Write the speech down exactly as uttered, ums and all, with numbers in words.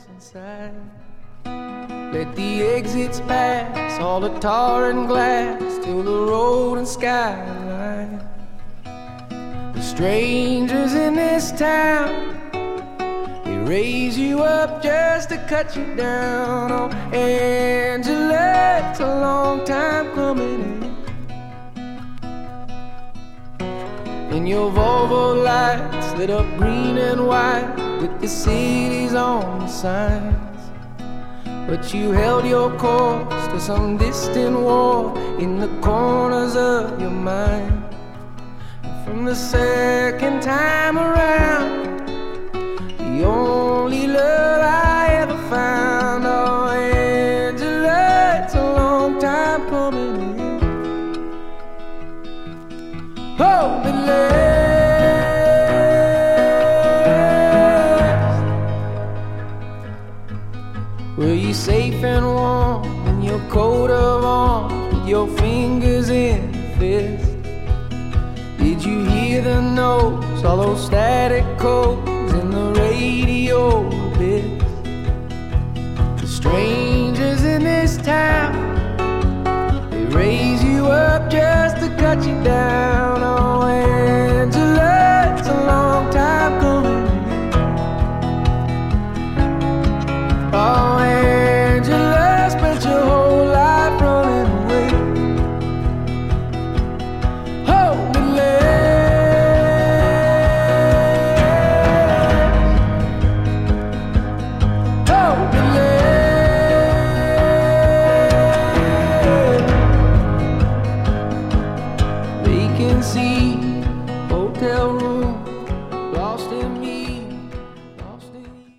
what's inside. Let the exits pass, all the tar and glass, till the road and skyline. The strangers in this town, they raise you up just to cut you down. Oh, Angela, it's a long time coming in. And your Volvo lights lit up green and white with the cities on the signs. But you held your course to some distant war in the corners of your mind. And from the second time around, the only love I ever found. Oh, Angela, it's a long time coming in. Hold it last. Were you safe and warm in your coat of arms with your fingers in the fist? Did you hear the notes, all those static codes